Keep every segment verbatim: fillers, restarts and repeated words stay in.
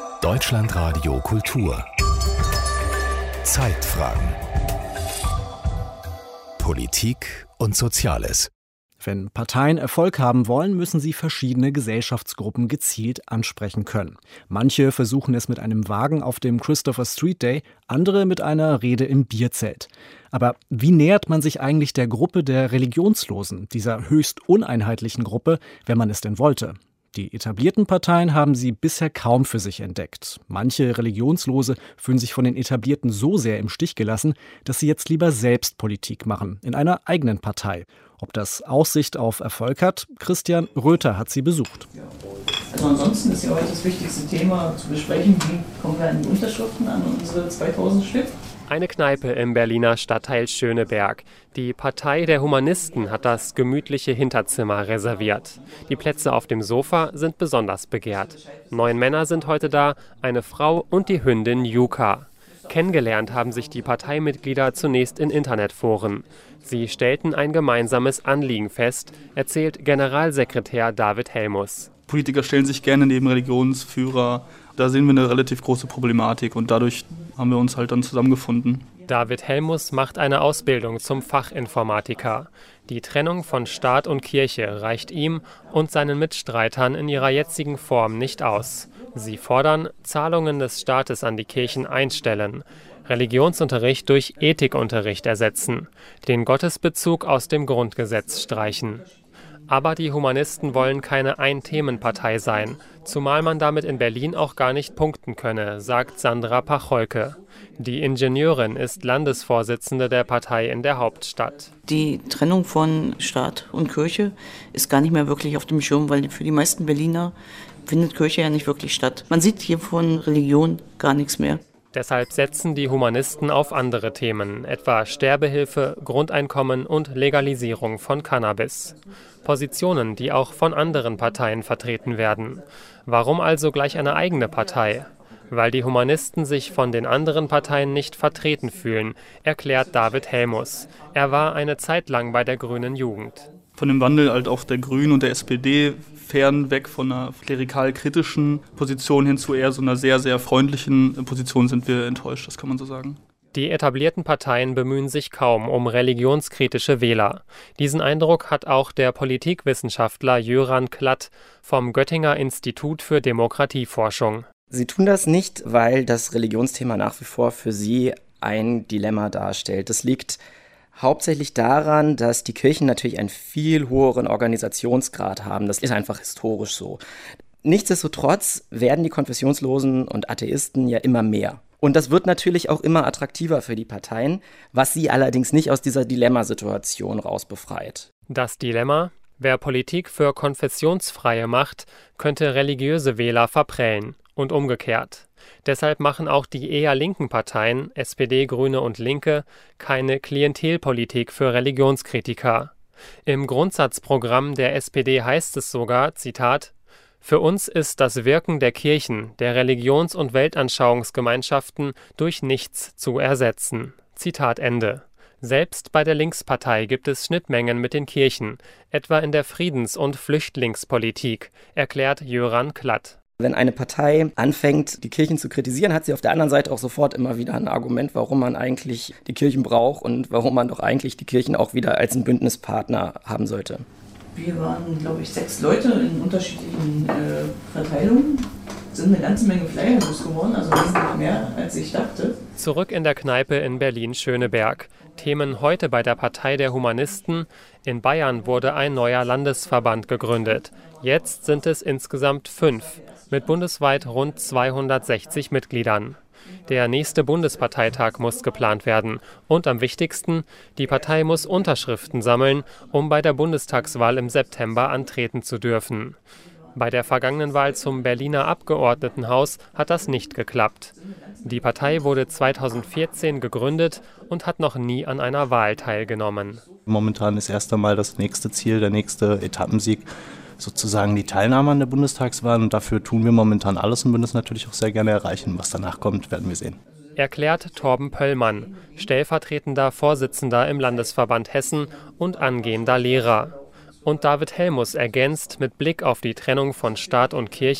Deutschlandradio Kultur. Zeitfragen. Politik und Soziales. Wenn Parteien Erfolg haben wollen, müssen sie verschiedene Gesellschaftsgruppen gezielt ansprechen können. Manche versuchen es mit einem Wagen auf dem Christopher Street Day, andere mit einer Rede im Bierzelt. Aber wie nähert man sich eigentlich der Gruppe der Religionslosen, dieser höchst uneinheitlichen Gruppe, wenn man es denn wollte? Die etablierten Parteien haben sie bisher kaum für sich entdeckt. Manche Religionslose fühlen sich von den Etablierten so sehr im Stich gelassen, dass sie jetzt lieber selbst Politik machen, in einer eigenen Partei. Ob das Aussicht auf Erfolg hat? Christian Röther hat sie besucht. Also ansonsten ist ja heute das wichtigste Thema zu besprechen, wie kommen wir an die Unterschriften an unsere zweitausend Stück. Eine Kneipe im Berliner Stadtteil Schöneberg. Die Partei der Humanisten hat das gemütliche Hinterzimmer reserviert. Die Plätze auf dem Sofa sind besonders begehrt. Neun Männer sind heute da, eine Frau und die Hündin Yuka. Kennengelernt haben sich die Parteimitglieder zunächst in Internetforen. Sie stellten ein gemeinsames Anliegen fest, erzählt Generalsekretär David Helmus. Politiker stellen sich gerne neben Religionsführer. Da sehen wir eine relativ große Problematik und dadurch haben wir uns halt dann zusammengefunden. David Helmus macht eine Ausbildung zum Fachinformatiker. Die Trennung von Staat und Kirche reicht ihm und seinen Mitstreitern in ihrer jetzigen Form nicht aus. Sie fordern, Zahlungen des Staates an die Kirchen einstellen, Religionsunterricht durch Ethikunterricht ersetzen, den Gottesbezug aus dem Grundgesetz streichen. Aber die Humanisten wollen keine Ein-Themen-Partei sein, zumal man damit in Berlin auch gar nicht punkten könne, sagt Sandra Pacholke. Die Ingenieurin ist Landesvorsitzende der Partei in der Hauptstadt. Die Trennung von Staat und Kirche ist gar nicht mehr wirklich auf dem Schirm, weil für die meisten Berliner findet Kirche ja nicht wirklich statt. Man sieht hier von Religion gar nichts mehr. Deshalb setzen die Humanisten auf andere Themen, etwa Sterbehilfe, Grundeinkommen und Legalisierung von Cannabis. Positionen, die auch von anderen Parteien vertreten werden. Warum also gleich eine eigene Partei? Weil die Humanisten sich von den anderen Parteien nicht vertreten fühlen, erklärt David Helmus. Er war eine Zeit lang bei der Grünen Jugend. Von dem Wandel halt auch der Grünen und der S P D fern weg von einer klerikal-kritischen Position hin zu eher so einer sehr, sehr freundlichen Position sind wir enttäuscht, das kann man so sagen. Die etablierten Parteien bemühen sich kaum um religionskritische Wähler. Diesen Eindruck hat auch der Politikwissenschaftler Jöran Klatt vom Göttinger Institut für Demokratieforschung. Sie tun das nicht, weil das Religionsthema nach wie vor für sie ein Dilemma darstellt. Das liegt hauptsächlich daran, dass die Kirchen natürlich einen viel höheren Organisationsgrad haben. Das ist einfach historisch so. Nichtsdestotrotz werden die Konfessionslosen und Atheisten ja immer mehr. Und das wird natürlich auch immer attraktiver für die Parteien, was sie allerdings nicht aus dieser Dilemmasituation rausbefreit. Das Dilemma? Wer Politik für Konfessionsfreie macht, könnte religiöse Wähler verprellen. Und umgekehrt. Deshalb machen auch die eher linken Parteien, S P D, Grüne und Linke, keine Klientelpolitik für Religionskritiker. Im Grundsatzprogramm der S P D heißt es sogar, Zitat, für uns ist das Wirken der Kirchen, der Religions- und Weltanschauungsgemeinschaften durch nichts zu ersetzen. Zitat Ende. Selbst bei der Linkspartei gibt es Schnittmengen mit den Kirchen, etwa in der Friedens- und Flüchtlingspolitik, erklärt Jöran Klatt. Wenn eine Partei anfängt, die Kirchen zu kritisieren, hat sie auf der anderen Seite auch sofort immer wieder ein Argument, warum man eigentlich die Kirchen braucht und warum man doch eigentlich die Kirchen auch wieder als einen Bündnispartner haben sollte. Wir waren, glaube ich, sechs Leute in unterschiedlichen äh, Verteilungen. Sind eine ganze Menge Flyer losgeworden, also wesentlich mehr, als ich dachte. Zurück in der Kneipe in Berlin-Schöneberg. Themen heute bei der Partei der Humanisten. In Bayern wurde ein neuer Landesverband gegründet. Jetzt sind es insgesamt fünf, mit bundesweit rund zweihundertsechzig Mitgliedern. Der nächste Bundesparteitag muss geplant werden. Und am wichtigsten, die Partei muss Unterschriften sammeln, um bei der Bundestagswahl im September antreten zu dürfen. Bei der vergangenen Wahl zum Berliner Abgeordnetenhaus hat das nicht geklappt. Die Partei wurde zweitausendvierzehn gegründet und hat noch nie an einer Wahl teilgenommen. Momentan ist erst einmal das nächste Ziel, der nächste Etappensieg, sozusagen die Teilnahme an der Bundestagswahl. Und dafür tun wir momentan alles und würden es natürlich auch sehr gerne erreichen. Was danach kommt, werden wir sehen. Erklärt Torben Pöllmann, stellvertretender Vorsitzender im Landesverband Hessen und angehender Lehrer. Und David Helmus ergänzt mit Blick auf die Trennung von Staat und Kirche: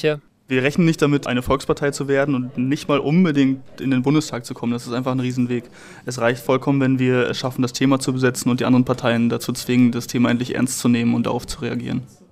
Wir rechnen nicht damit, eine Volkspartei zu werden und nicht mal unbedingt in den Bundestag zu kommen. Das ist einfach ein Riesenweg. Es reicht vollkommen, wenn wir es schaffen, das Thema zu besetzen und die anderen Parteien dazu zwingen, das Thema endlich ernst zu nehmen und darauf zu reagieren.